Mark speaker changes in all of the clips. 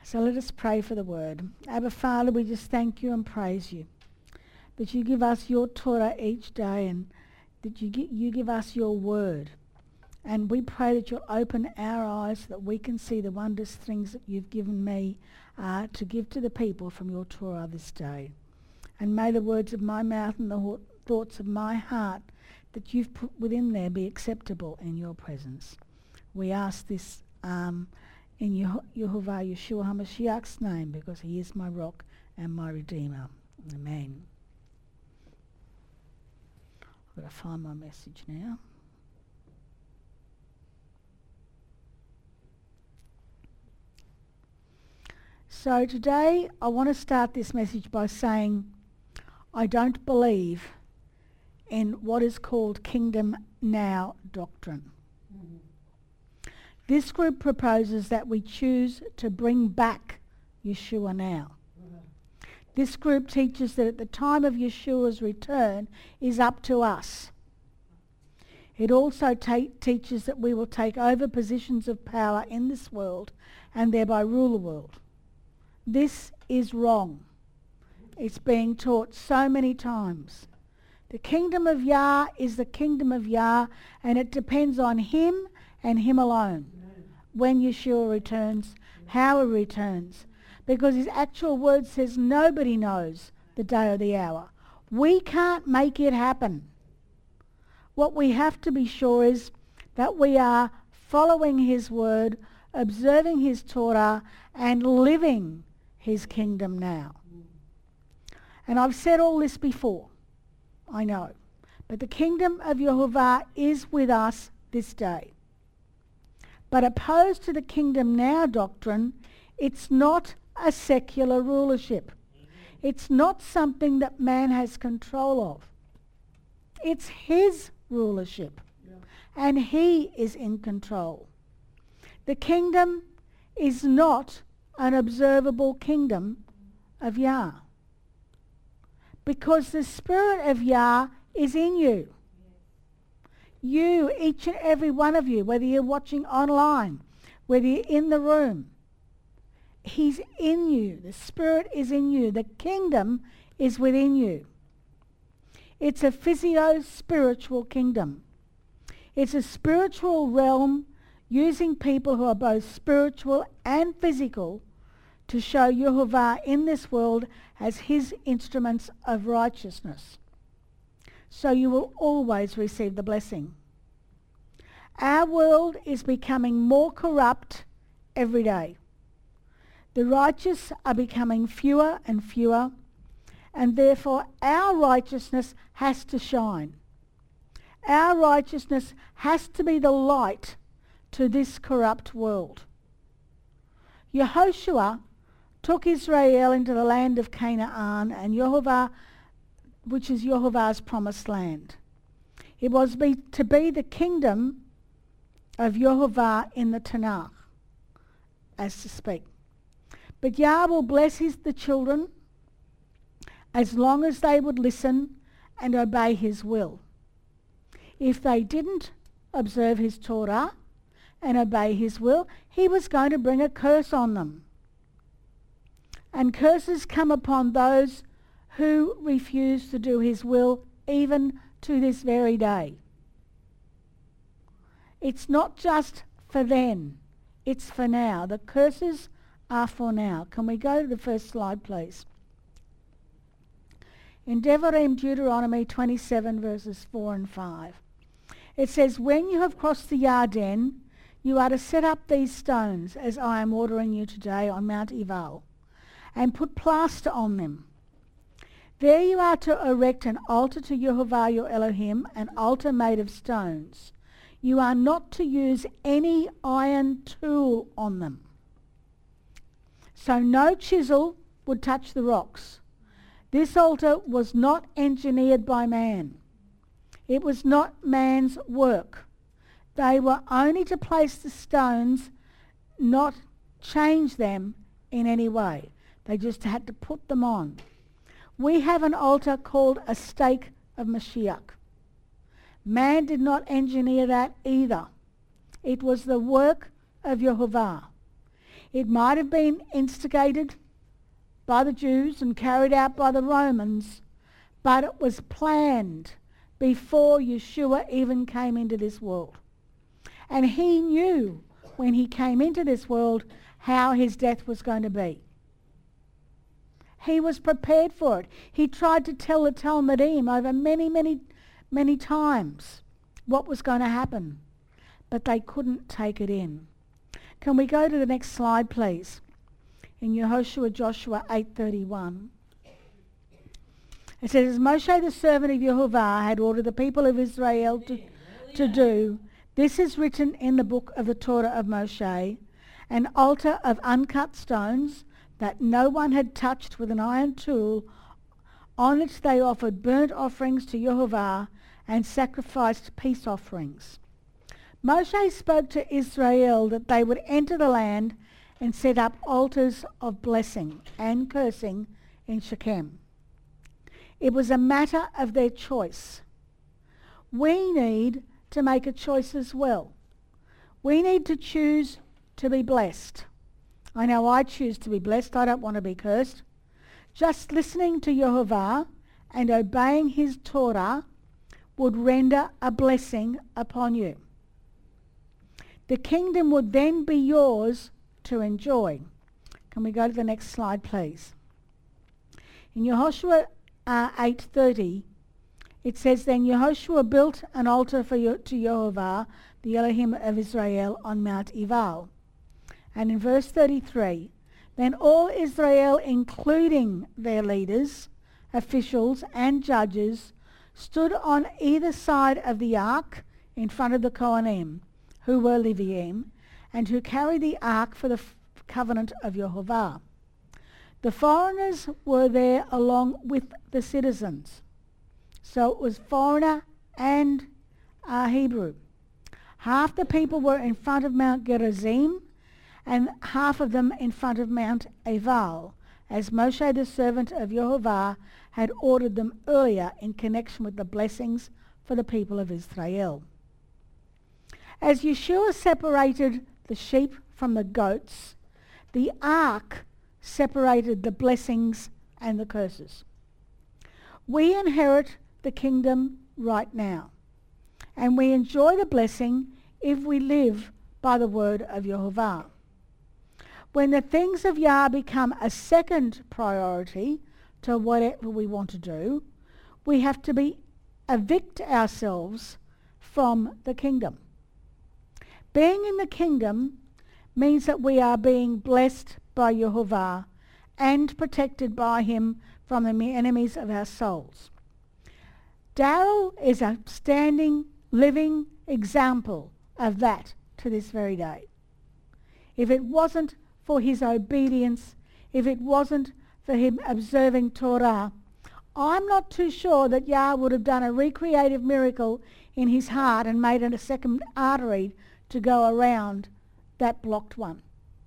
Speaker 1: So let us pray for the word. Abba Father, we just thank you and praise you that you give us your Torah each day and that you give us your word. And we pray that you'll open our eyes so that we can see the wondrous things that you've given me to give to the people from your Torah this day. And may the words of my mouth and the thoughts of my heart that you've put within there be acceptable in your presence. We ask this in Yehovah Yeshua HaMashiach's name, because he is my rock and my redeemer. Amen. I've got to find my message now. So today I want to start this message by saying I don't believe in what is called Kingdom Now doctrine. This group proposes that we choose to bring back Yeshua now. This group teaches that at the time of Yeshua's return is up to us. It also teaches that we will take over positions of power in this world and thereby rule the world. This is wrong. It's being taught so many times. The kingdom of Yah is the kingdom of Yah, and it depends on him and him alone. When Yeshua returns, how he returns. Because his actual word says nobody knows the day or the hour. We can't make it happen. What we have to be sure is that we are following his word, observing his Torah, and living his kingdom now. And I've said all this before, I know. But the kingdom of Yehovah is with us this day. But opposed to the kingdom now doctrine, it's not a secular rulership. It's not something that man has control of. It's his rulership. And he is in control. The kingdom is not an observable kingdom of Yah. Because the Spirit of Yah is in you. You, each and every one of you, whether you're watching online, whether you're in the room, he's in you. The Spirit is in you. The kingdom is within you. It's a physio-spiritual kingdom. It's a spiritual realm using people who are both spiritual and physical to show Yehovah in this world as his instruments of righteousness. So you will always receive the blessing. Our world is becoming more corrupt every day. The righteous are becoming fewer and fewer, and therefore our righteousness has to shine. Our righteousness has to be the light to this corrupt world. Yehoshua took Israel into the land of Canaan, and Yehovah, which is Yehovah's promised land. It was to be the kingdom of Yehovah in the Tanakh, as to speak. But Yah will bless the children as long as they would listen and obey his will. If they didn't observe his Torah and obey his will, he was going to bring a curse on them. And curses come upon those who refuse to do his will, even to this very day. It's not just for then, it's for now. The curses are for now. Can we go to the first slide, please? In Devarim, Deuteronomy 27, verses 4 and 5. It says, when you have crossed the Yarden, you are to set up these stones, as I am ordering you today on Mount Ebal, and put plaster on them. There you are to erect an altar to Yehovah your Elohim, an altar made of stones. You are not to use any iron tool on them. So no chisel would touch the rocks. This altar was not engineered by man. It was not man's work. They were only to place the stones, not change them in any way. They just had to put them on. We have an altar called a stake of Mashiach. Man did not engineer that either. It was the work of Yehovah. It might have been instigated by the Jews and carried out by the Romans, but it was planned before Yeshua even came into this world. And he knew when he came into this world how his death was going to be. He was prepared for it. He tried to tell the Talmudim over many times what was going to happen, but they couldn't take it in. Can we go to the next slide, please? In Joshua 8:31. It says, as Moshe the servant of Yehovah had ordered the people of Israel to do, this is written in the book of the Torah of Moshe, an altar of uncut stones that no one had touched with an iron tool. On it they offered burnt offerings to Yehovah and sacrificed peace offerings. Moshe spoke to Israel that they would enter the land and set up altars of blessing and cursing in Shechem. It was a matter of their choice. We need to make a choice as well. We need to choose to be blessed. I know I choose to be blessed. I don't want to be cursed. Just listening to Yehovah and obeying his Torah would render a blessing upon you. The kingdom would then be yours to enjoy. Can we go to the next slide, please? In Yehoshua 8:30, it says, then Yehoshua built an altar to Yehovah, the Elohim of Israel, on Mount Ebal. And in verse 33, then all Israel, including their leaders, officials, and judges, stood on either side of the ark in front of the Kohanim, who were Leviim, and who carried the ark for the covenant of Yehovah. The foreigners were there along with the citizens. So it was foreigner and Hebrew. Half the people were in front of Mount Gerizim, and half of them in front of Mount Ebal, as Moshe the servant of Yehovah had ordered them earlier in connection with the blessings for the people of Israel. As Yeshua separated the sheep from the goats, the ark separated the blessings and the curses. We inherit the kingdom right now, and we enjoy the blessing if we live by the word of Yehovah. When the things of Yah become a second priority to whatever we want to do, we have to evict ourselves from the kingdom. Being in the kingdom means that we are being blessed by Yehovah and protected by him from the enemies of our souls. Darrell is a standing, living example of that to this very day. If it wasn't for his obedience, if it wasn't for him observing Torah, I'm not too sure that Yah would have done a recreative miracle in his heart and made it a second artery to go around that blocked one.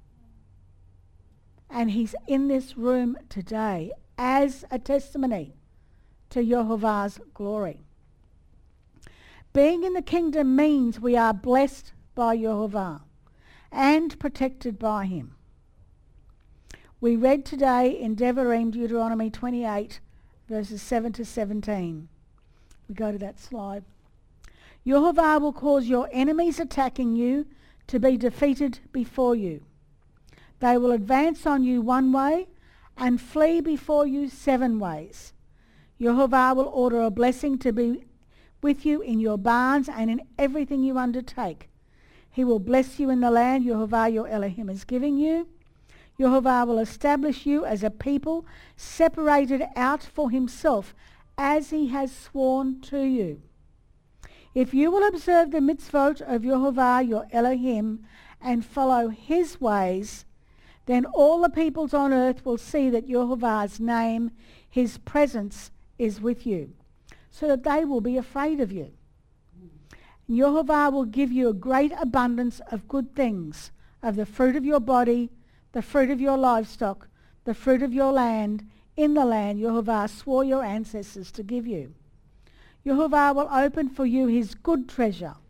Speaker 1: And he's in this room today as a testimony to Yehovah's glory. Being in the kingdom means we are blessed by Yehovah and protected by him. We read today in Devarim, Deuteronomy 28, verses 7 to 17. We go to that slide. Yehovah will cause your enemies attacking you to be defeated before you. They will advance on you one way and flee before you 7 ways. Yehovah will order a blessing to be with you in your barns and in everything you undertake. He will bless you in the land Yehovah your Elohim is giving you. Yehovah will establish you as a people separated out for himself as he has sworn to you. If you will observe the mitzvot of Yehovah your Elohim and follow his ways, then all the peoples on earth will see that Yehovah's name, his presence, is with you, so that they will be afraid of you. Yehovah will give you a great abundance of good things, of the fruit of your body, the fruit of your livestock, the fruit of your land, in the land Yehovah swore your ancestors to give you. Yehovah will open for you his good treasure,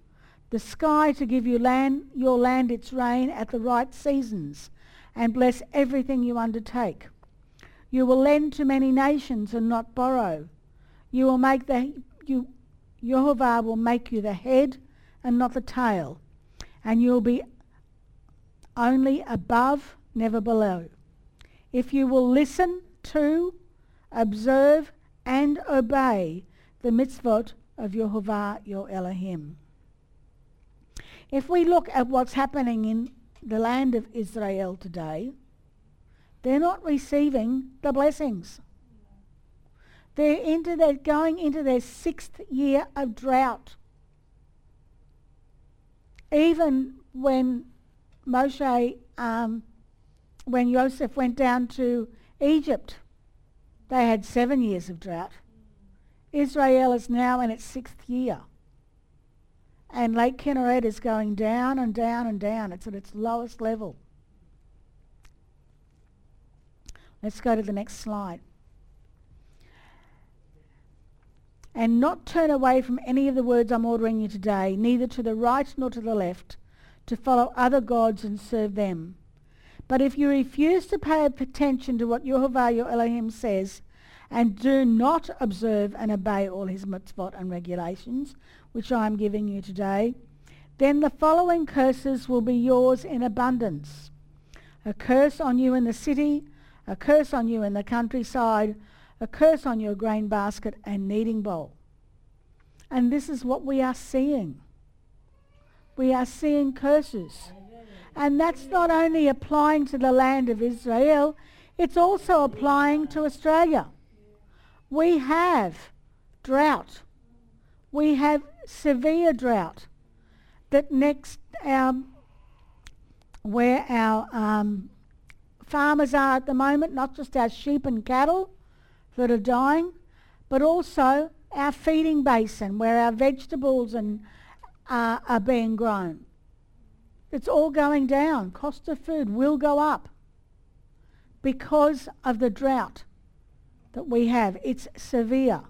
Speaker 1: the sky to give you your land its rain at the right seasons, and bless everything you undertake. You will lend to many nations and not borrow. Jehovah will make you the head and not the tail, and you will be only above, never below. If you will listen to, observe, and obey the mitzvot of Jehovah your Elohim. If we look at what's happening in the land of Israel today, they're not receiving the blessings. They're going into their 6th year of drought. Even when when Joseph went down to Egypt, they had 7 years of drought. Israel is now in its 6th year. And Lake Kinneret is going down and down and down. It's at its lowest level. Let's go to the next slide. And not turn away from any of the words I'm ordering you today, neither to the right nor to the left, to follow other gods and serve them. But if you refuse to pay attention to what Jehovah your Elohim says, and do not observe and obey all his mitzvot and regulations, which I am giving you today, then the following curses will be yours in abundance. A curse on you in the city, a curse on you in the countryside, a curse on your grain basket and kneading bowl. And this is what we are seeing. We are seeing curses. And that's not only applying to the land of Israel, it's also applying to Australia. We have drought. We have severe drought. That where our farmers are at the moment, not just our sheep and cattle that are dying, but also our feeding basin where our vegetables are being grown. It's all going down. Cost of food will go up because of the drought that we have. It's severe.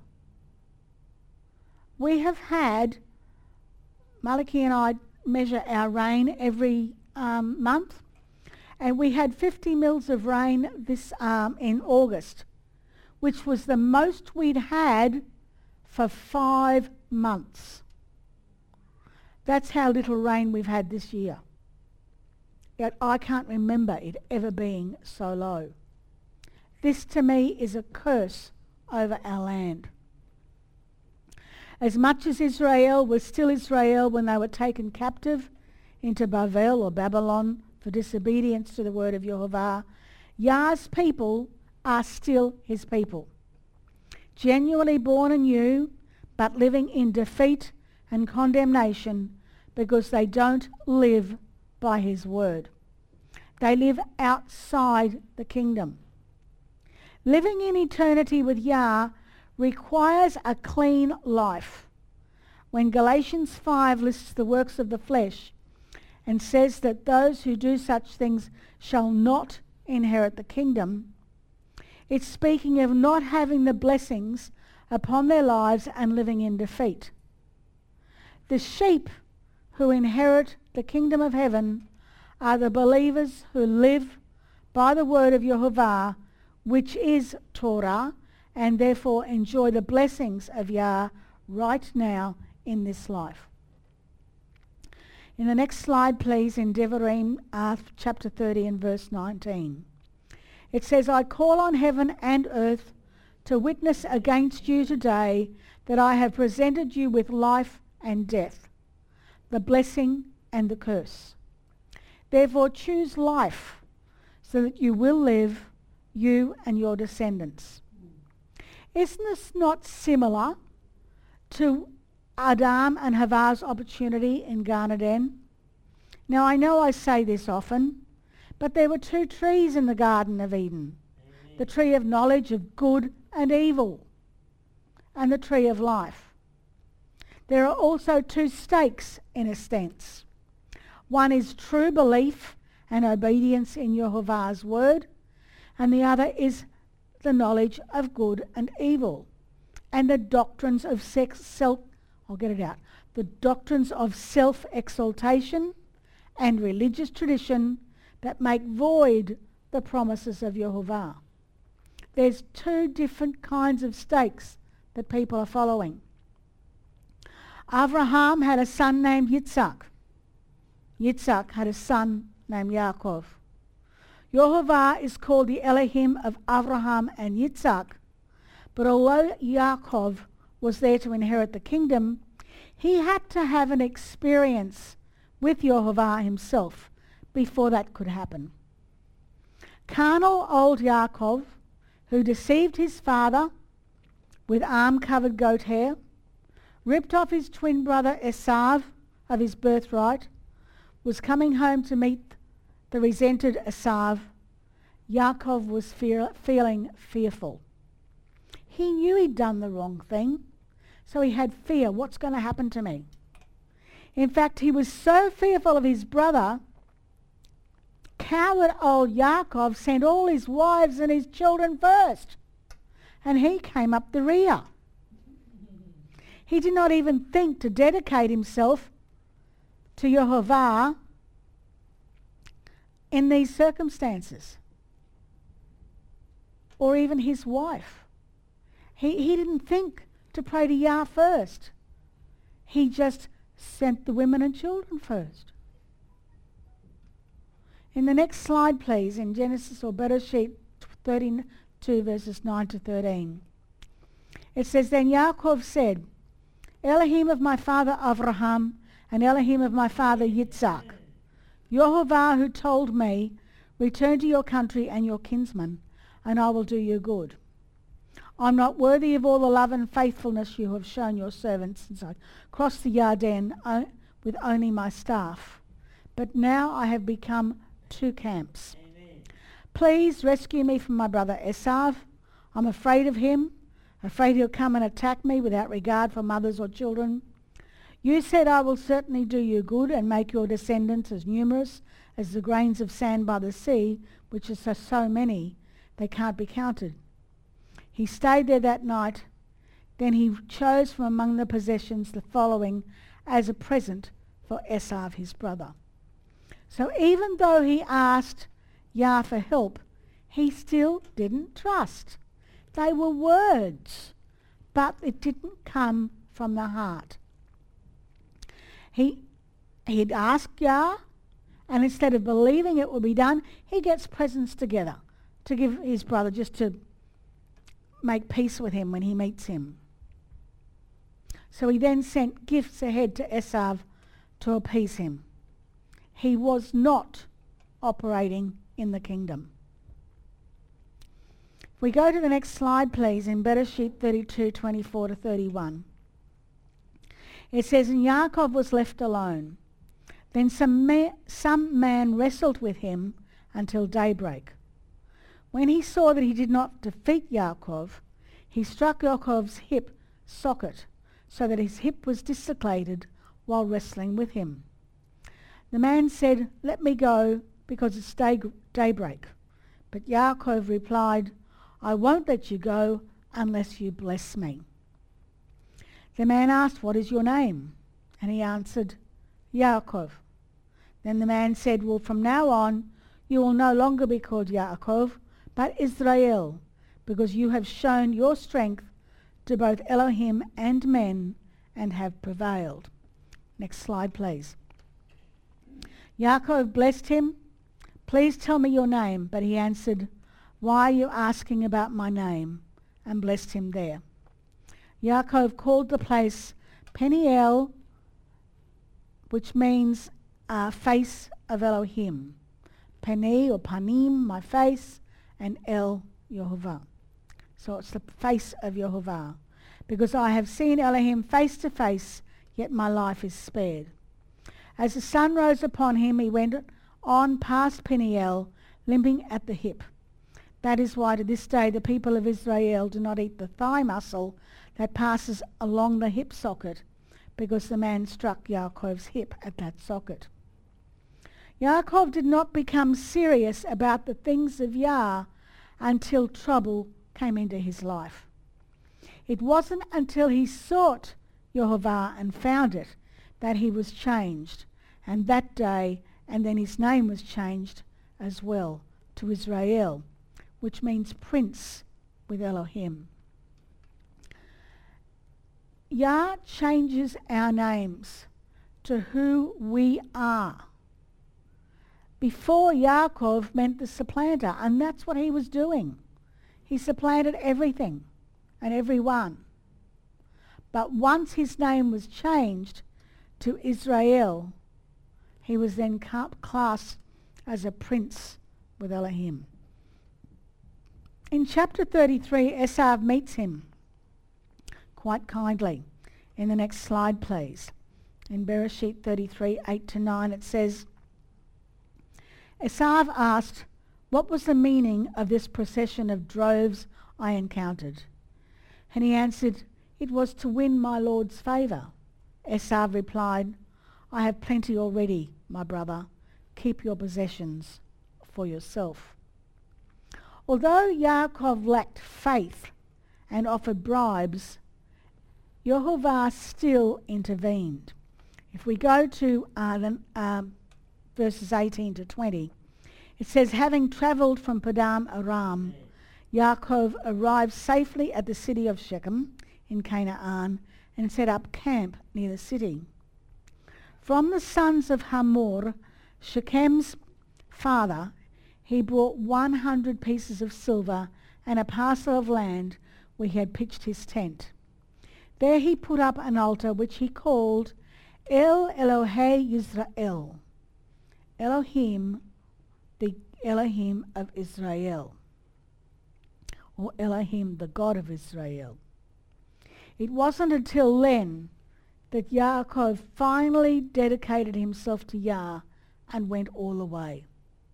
Speaker 1: We have had, Maliki and I measure our rain every month, and we had 50 mils of rain this in August, which was the most we'd had for 5 months. That's how little rain we've had this year. Yet I can't remember it ever being so low. This to me is a curse over our land. As much as Israel was still Israel when they were taken captive into Babel or Babylon for disobedience to the word of Jehovah, Yah's people are still his people. Genuinely born anew, but living in defeat and condemnation because they don't live by his word. They live outside the kingdom. Living in eternity with Yah requires a clean life. When Galatians 5 lists the works of the flesh and says that those who do such things shall not inherit the kingdom, it's speaking of not having the blessings upon their lives and living in defeat. The sheep who inherit the kingdom of heaven are the believers who live by the word of Jehovah, which is Torah, and therefore enjoy the blessings of Yah right now in this life. In the next slide, please, in Devarim chapter 30 and verse 19. It says, I call on heaven and earth to witness against you today that I have presented you with life and death, the blessing and the curse. Therefore choose life so that you will live, you and your descendants. Isn't this not similar to Adam and Hava's opportunity in Gan Eden? Now I know I say this often, but there were 2 trees in the Garden of Eden. Amen. The tree of knowledge of good and evil, and the tree of life. There are also 2 stakes in a sense. One is true belief and obedience in Jehovah's word, and the other is the knowledge of good and evil, and the doctrines of the doctrines of self-exaltation and religious tradition that make void the promises of Yehovah. There's two different kinds of stakes that people are following. Abraham had a son named Yitzhak. Yitzhak had a son named Yaakov. Yehovah is called the Elohim of Abraham and Yitzhak, but although Yaakov was there to inherit the kingdom, he had to have an experience with Yehovah himself before that could happen. Carnal old Yaakov, who deceived his father with arm-covered goat hair, ripped off his twin brother Esav of his birthright, was coming home to meet the resented Esav. Yaakov was feeling fearful. He knew he'd done the wrong thing, so he had fear. What's going to happen to me? In fact, he was so fearful of his brother, coward old Yaakov sent all his wives and his children first, and he came up the rear. He did not even think to dedicate himself to Yehovah in these circumstances, or even his wife. He didn't think to pray to Yah first. He just sent the women and children first. In the next slide, please, in Genesis or Bereshit 32 verses 9 to 13. It says, Then Yaakov said, Elohim of my father Avraham and Elohim of my father Yitzhak, Yehovah who told me, return to your country and your kinsmen, and I will do you good. I'm not worthy of all the love and faithfulness you have shown your servants since I crossed the Yarden with only my staff. But now I have become two camps. Amen. Please rescue me from my brother Esav. I'm afraid of him, afraid he'll come and attack me without regard for mothers or children. You said I will certainly do you good and make your descendants as numerous as the grains of sand by the sea, which is so many they can't be counted. He stayed there that night. Then he chose from among the possessions the following as a present for Esav his brother. So even though he asked Yah for help, he still didn't trust. They were words, but it didn't come from the heart. He'd asked Yah, and instead of believing it would be done, he gets presents together to give his brother, just to make peace with him when he meets him. So he then sent gifts ahead to Esav to appease him. He was not operating in the kingdom. If we go to the next slide, please, in Bereshit 32, 24 to 31. It says, And Yaakov was left alone. Then some man wrestled with him until daybreak. When he saw that he did not defeat Yaakov, he struck Yaakov's hip socket so that his hip was dislocated while wrestling with him. The man said, Let me go, because it's daybreak. But Yaakov replied, I won't let you go unless you bless me. The man asked, What is your name? And he answered, Yaakov. Then the man said, Well, from now on you will no longer be called Yaakov, but Israel, because you have shown your strength to both Elohim and men and have prevailed. Next slide, please. Yaakov blessed him. Please tell me your name. But he answered, Why are you asking about my name? And blessed him there. Yaakov called the place Peniel, which means face of Elohim. Peni or Panim, my face, and El, Yehovah. So it's the face of Yehovah. Because I have seen Elohim face to face, yet my life is spared. As the sun rose upon him, he went on past Peniel, limping at the hip. That is why to this day the people of Israel do not eat the thigh muscle that passes along the hip socket, because the man struck Yaakov's hip at that socket. Yaakov did not become serious about the things of Yah until trouble came into his life. It wasn't until he sought Yehovah and found it that he was changed, and that day, and then his name was changed as well to Israel, which means prince with Elohim. Yah changes our names to who we are. Before, Yaakov meant the supplanter, and that's what he was doing. He supplanted everything and everyone. But once his name was changed to Israel, he was then classed as a prince with Elohim. In chapter 33, Esav meets him quite kindly. In the next slide, please. In Bereshit 33, 8-9, it says, Esav asked, "What was the meaning of this procession of droves I encountered?" And he answered, "It was to win my Lord's favour." Esav replied, "I have plenty already, my brother. Keep your possessions for yourself." Although Yaakov lacked faith and offered bribes, Yehovah still intervened. If we go to verses 18 to 20, it says, having travelled from Padam Aram, Yaakov arrived safely at the city of Shechem in Canaan and set up camp near the city. From the sons of Hamor, Shechem's father, he brought 100 pieces of silver and a parcel of land where he had pitched his tent. There he put up an altar which he called El Elohei Yisrael, Elohim, the Elohim of Israel, or Elohim, the God of Israel. It wasn't until then that Yaakov finally dedicated himself to Yah and went all the way.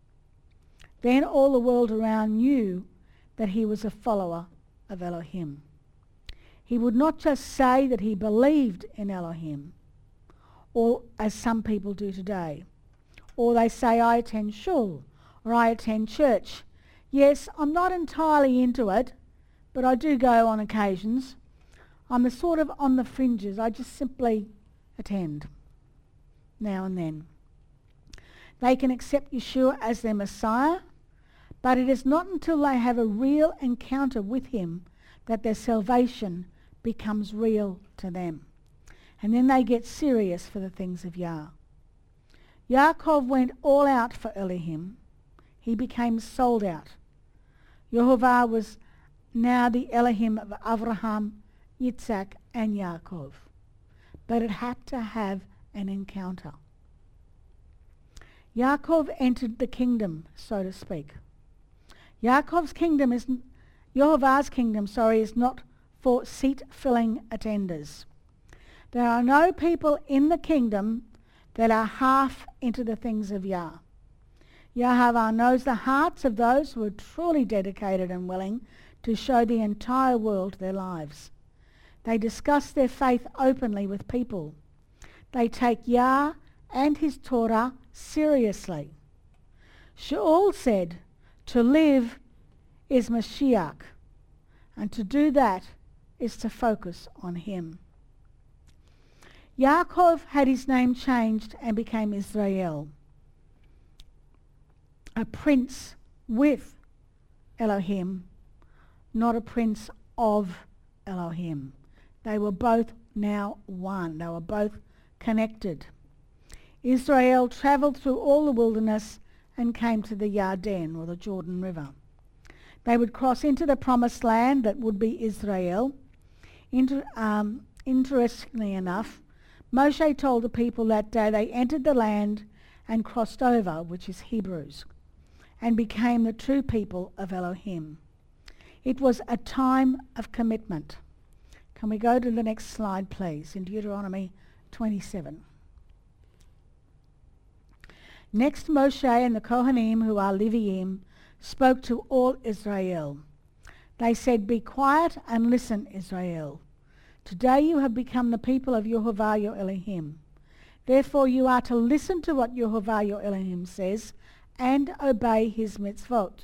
Speaker 1: Then all the world around knew that he was a follower of Elohim. He would not just say that he believed in Elohim, or as some people do today, or they say, I attend shul, or I attend church. Yes, I'm not entirely into it, but I do go on occasions. I'm a sort of on the fringes. I just simply attend now and then. They can accept Yeshua as their Messiah, but it is not until they have a real encounter with him that their salvation becomes real to them. And then they get serious for the things of Yah. Yaakov went all out for Elohim. He became sold out. Yehovah was now the Elohim of Abraham, Yitzhak, and Yaakov. But it had to have an encounter. Yaakov entered the kingdom, so to speak. Yaakov's kingdom is, Yehovah's kingdom, is not for seat-filling attenders. There are no people in the kingdom that are half into the things of Yah. Yehovah knows the hearts of those who are truly dedicated and willing to show the entire world their lives. They discuss their faith openly with people. They take Yah and his Torah seriously. Shaul said, to live is Mashiach, and to do that is to focus on him. Yaakov had his name changed and became Israel, a prince with Elohim, not a prince of Elohim. They were both now one. They were both connected. Israel travelled through all the wilderness and came to the Yarden, or the Jordan River. They would cross into the promised land that would be Israel. Interestingly enough, Moshe told the people that day they entered the land and crossed over, which is Hebrews, and became the true people of Elohim. It was a time of commitment. Can we go to the next slide, please, in Deuteronomy 27. Next, Moshe and the Kohanim, who are Leviim, spoke to all Israel. They said, be quiet and listen, Israel. Today you have become the people of Yehovah your Elohim. Therefore you are to listen to what Yehovah your Elohim says and obey his mitzvot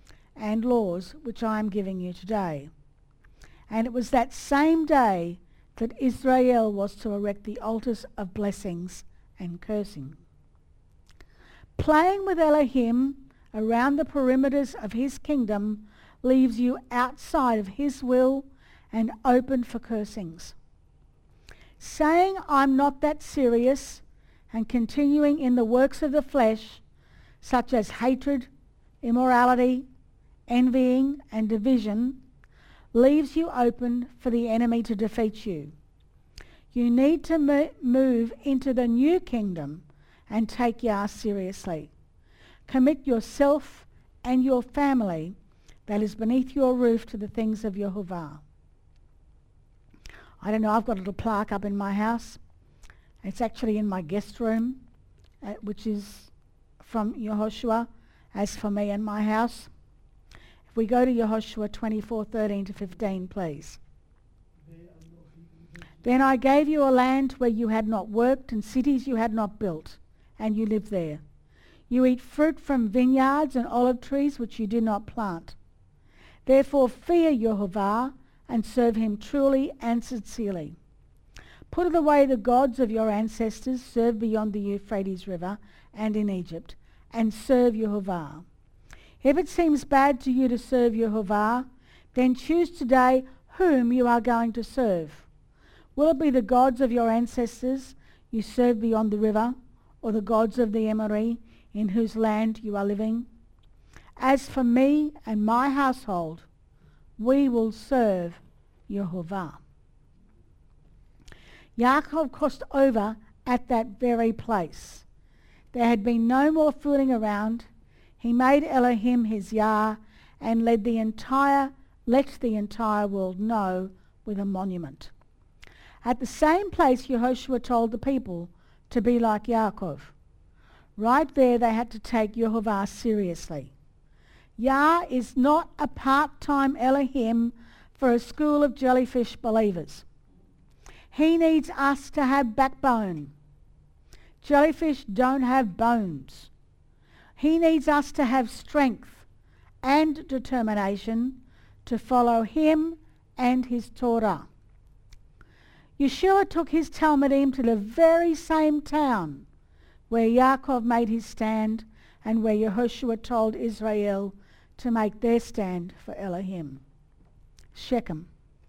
Speaker 1: and laws which I am giving you today. And it was that same day that Israel was to erect the altars of blessings and cursing. Playing with Elohim around the perimeters of his kingdom leaves you outside of his will and open for cursings. Saying I'm not that serious and continuing in the works of the flesh, such as hatred, immorality, envying and division, leaves you open for the enemy to defeat you. You need to move into the new kingdom and take Yah seriously. Commit yourself and your family that is beneath your roof to the things of Yehovah. I don't know, I've got a little plaque up in my house. It's actually in my guest room, which is from Yehoshua, as for me and my house. If we go to Yehoshua 24:13-15, please. Then I gave you a land where you had not worked and cities you had not built, and you live there. You eat fruit from vineyards and olive trees which you did not plant. Therefore fear Yehovah and serve him truly and sincerely. Put away the gods of your ancestors served beyond the Euphrates River and in Egypt, and serve Yehovah. If it seems bad to you to serve Yehovah, then choose today whom you are going to serve. Will it be the gods of your ancestors you served beyond the river, or the gods of the Emori in whose land you are living? As for me and my household, we will serve Yehovah. Yaakov crossed over at that very place. There had been no more fooling around. He made Elohim his Yah and let the entire world know with a monument. At the same place, Yehoshua told the people to be like Yaakov. Right there, they had to take Yehovah seriously. Yah is not a part-time Elohim for a school of jellyfish believers. He needs us to have backbone. Jellyfish don't have bones. He needs us to have strength and determination to follow him and his Torah. Yeshua took his Talmudim to the very same town where Yaakov made his stand and where Yehoshua told Israel to make their stand for Elohim, Shechem,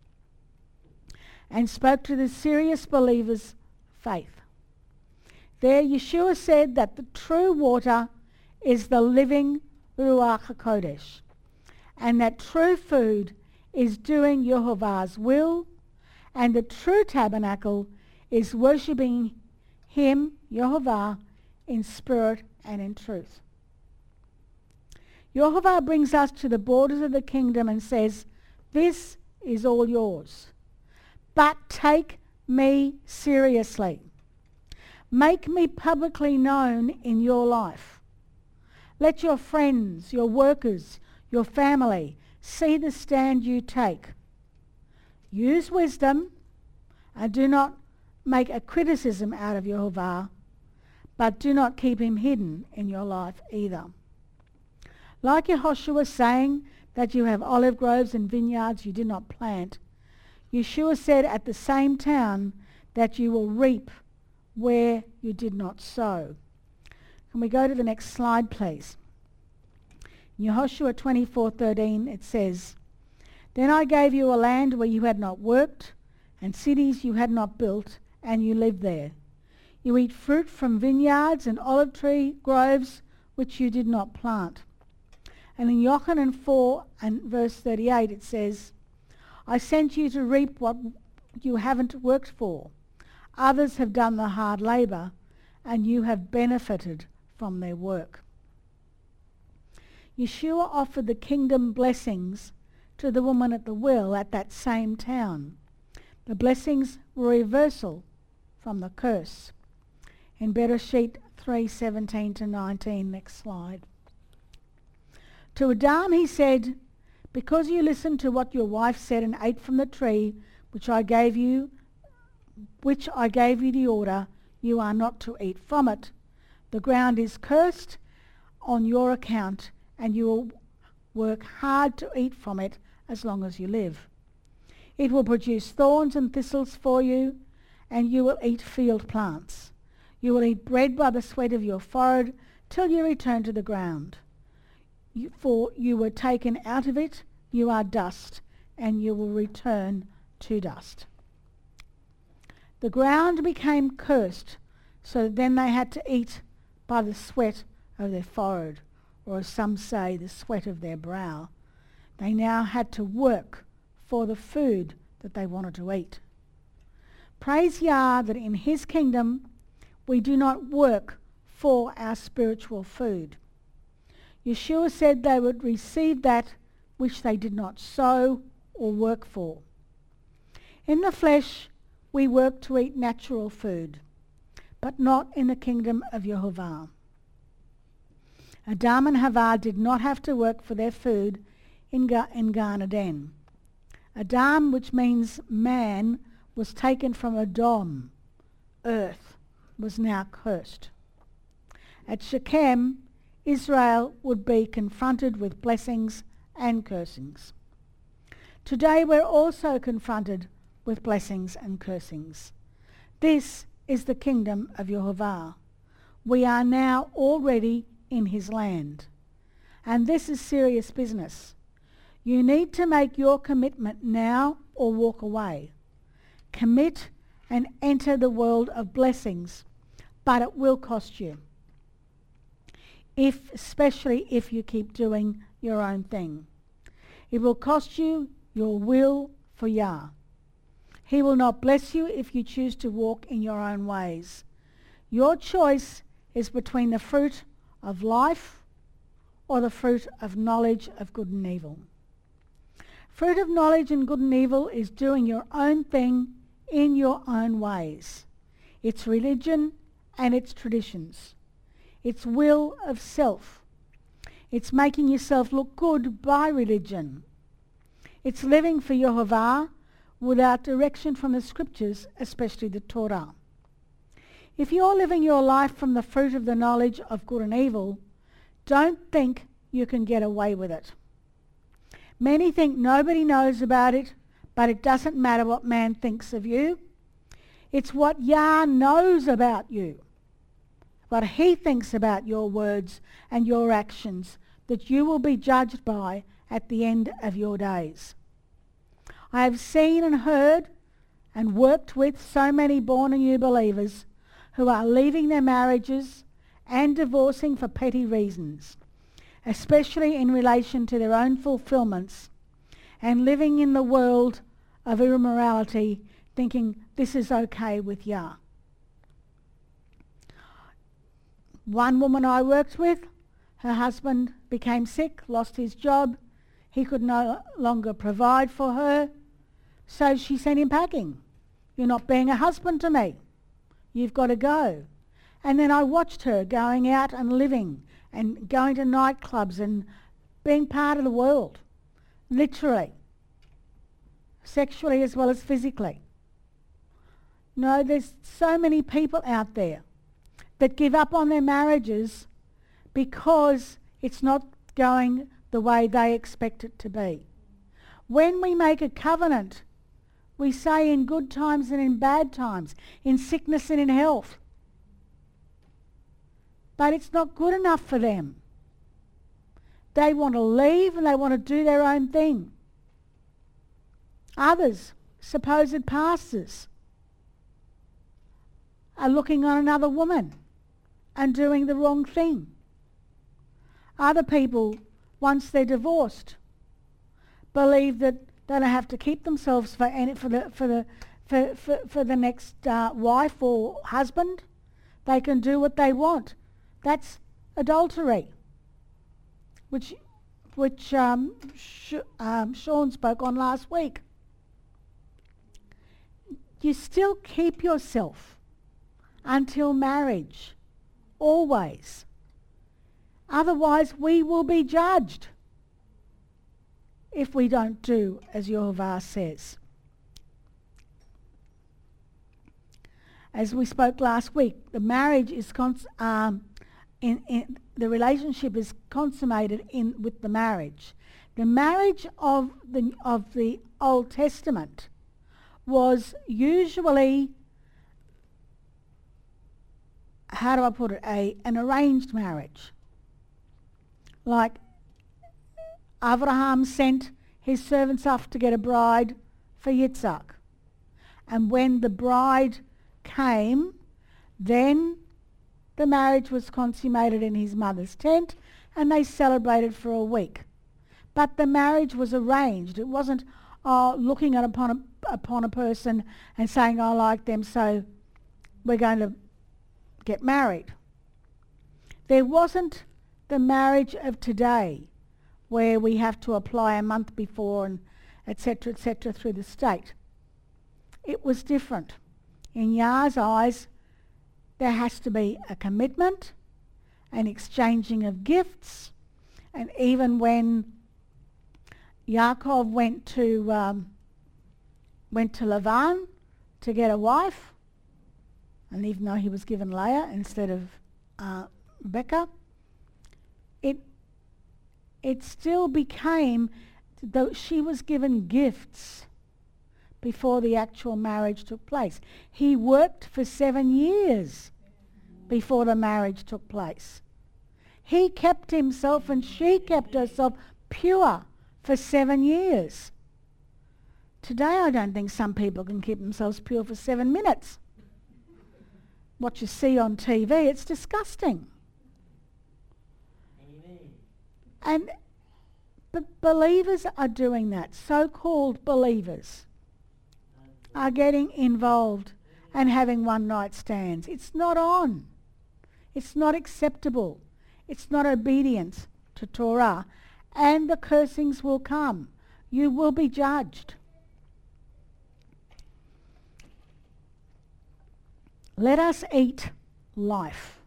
Speaker 1: and spoke to the serious believers' faith. There Yeshua said that the true water is the living Ruach HaKodesh, and that true food is doing Yehovah's will, and the true tabernacle is worshipping him, Yehovah, in spirit and in truth. Yehovah brings us to the borders of the kingdom and says, this is all yours, but take me seriously. Make me publicly known in your life. Let your friends, your workers, your family see the stand you take. Use wisdom and do not make a criticism out of Yehovah, but do not keep him hidden in your life either. Like Yehoshua saying that you have olive groves and vineyards you did not plant, Yeshua said at the same town that you will reap where you did not sow. Can we go to the next slide, please? In Yehoshua 24:13 it says, Then I gave you a land where you had not worked, and cities you had not built, and you live there. You eat fruit from vineyards and olive tree groves which you did not plant. And in Yochanan 4 and verse 38 it says, I sent you to reap what you haven't worked for. Others have done the hard labour, and you have benefited from their work. Yeshua offered the kingdom blessings to the woman at the well at that same town. The blessings were reversal from the curse. In Bereshit 3:17-19, next slide. To Adam he said, Because you listened to what your wife said and ate from the tree which I gave you the order, you are not to eat from it. The ground is cursed on your account, and you will work hard to eat from it as long as you live. It will produce thorns and thistles for you, and you will eat field plants. You will eat bread by the sweat of your forehead till you return to the ground. For you were taken out of it, you are dust, and you will return to dust. The ground became cursed, so then they had to eat by the sweat of their forehead, or as some say, the sweat of their brow. They now had to work for the food that they wanted to eat. Praise Yah that in his kingdom we do not work for our spiritual food. Yeshua said they would receive that which they did not sow or work for. In the flesh we work to eat natural food, but not in the kingdom of Yehovah. Adam and Havah did not have to work for their food in Gan Eden. Adam, which means man, was taken from Edom, earth, was now cursed. At Shechem, Israel would be confronted with blessings and cursings. Today we're also confronted with blessings and cursings. This is the kingdom of Yehovah. We are now already in his land. And this is serious business. You need to make your commitment now or walk away. Commit and enter the world of blessings, but it will cost you. Especially if you keep doing your own thing. It will cost you your will for Yah. He will not bless you if you choose to walk in your own ways. Your choice is between the fruit of life or the fruit of knowledge of good and evil. Fruit of knowledge and good and evil is doing your own thing in your own ways. It's religion and its traditions. It's will of self. It's making yourself look good by religion. It's living for Yehovah without direction from the scriptures, especially the Torah. If you're living your life from the fruit of the knowledge of good and evil, don't think you can get away with it. Many think nobody knows about it, but it doesn't matter what man thinks of you. It's what Yah knows about you, what he thinks about your words and your actions, that you will be judged by at the end of your days. I have seen and heard and worked with so many born anew believers who are leaving their marriages and divorcing for petty reasons, especially in relation to their own fulfillments, and living in the world of immorality, thinking this is okay with Yah. One woman I worked with, her husband became sick, lost his job. He could no longer provide for her, so she sent him packing. You're not being a husband to me. You've got to go. And then I watched her going out and living and going to nightclubs and being part of the world, literally, sexually as well as physically. No, there's so many people out there that give up on their marriages because it's not going the way they expect it to be. When we make a covenant, we say in good times and in bad times, in sickness and in health. But it's not good enough for them. They want to leave and they want to do their own thing. Others, supposed pastors, are looking on another woman and doing the wrong thing. Other people, once they're divorced, believe that they don't have to keep themselves for the next wife or husband. They can do what they want. That's adultery, which Sean spoke on last week. You still keep yourself until marriage, always. Otherwise, we will be judged if we don't do as Yehovah says. As we spoke last week, the marriage is the relationship is consummated with the marriage. The marriage of the Old Testament was usually, how do I put it, an arranged marriage. Like Abraham sent his servants off to get a bride for Yitzhak. And when the bride came, then the marriage was consummated in his mother's tent, and they celebrated for a week. But the marriage was arranged. It wasn't looking upon a person and saying, I like them, so we're going to get married. There wasn't the marriage of today, where we have to apply a month before and etc., through the state. It was different. In Yah's eyes, there has to be a commitment, an exchanging of gifts, and even when Yaakov went to Lavan to get a wife, and even though he was given Leah instead of Rebecca, it still became, though she was given gifts before the actual marriage took place. He worked for 7 years before the marriage took place. He kept himself and she kept herself pure for 7 years. Today I don't think some people can keep themselves pure for 7 minutes. What you see on TV, it's disgusting. And believers are doing that. So-called believers are getting involved and having one-night stands. It's not on. It's not acceptable. It's not obedience to Torah. And the cursings will come. You will be judged. Let us eat life.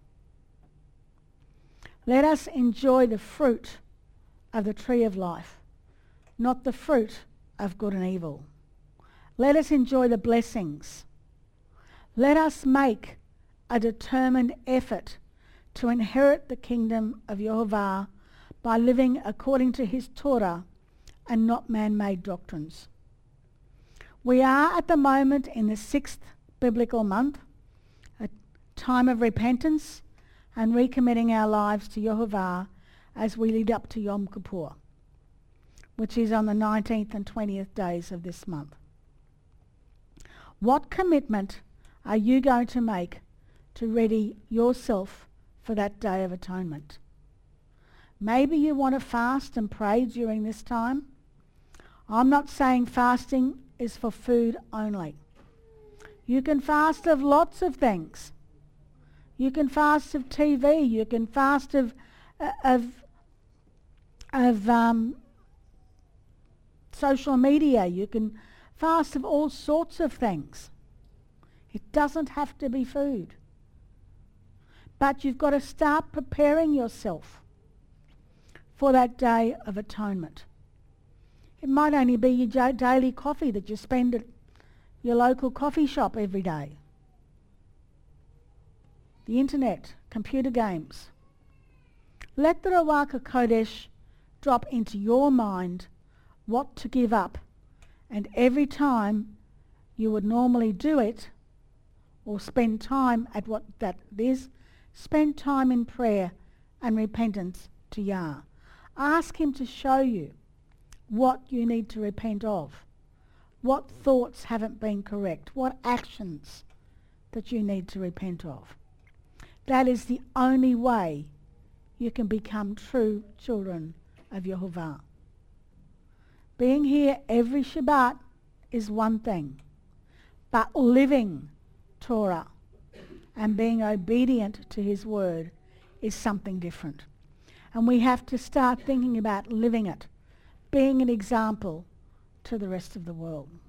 Speaker 1: Let us enjoy the fruit of the tree of life, not the fruit of good and evil. Let us enjoy the blessings. Let us make a determined effort to inherit the kingdom of Yehovah by living according to his Torah and not man-made doctrines. We are at the moment in the 6th biblical month, a time of repentance and recommitting our lives to Yehovah as we lead up to Yom Kippur, which is on the 19th and 20th days of this month. What commitment are you going to make to ready yourself for that Day of Atonement? Maybe you want to fast and pray during this time. I'm not saying fasting is for food only. You can fast of lots of things. You can fast of TV. You can fast of social media. You can fast of all sorts of things. It doesn't have to be food. But you've got to start preparing yourself for that Day of Atonement. It might only be your daily coffee that you spend at your local coffee shop every day. The internet, computer games. Let the Ruach HaKodesh drop into your mind what to give up, and every time you would normally do it or spend time at what that is, spend time in prayer and repentance to Yah. Ask him to show you what you need to repent of, what thoughts haven't been correct, what actions that you need to repent of. That is the only way you can become true children of Yehovah. Being here every Shabbat is one thing, but living Torah and being obedient to his word is something different. And we have to start thinking about living it, being an example to the rest of the world.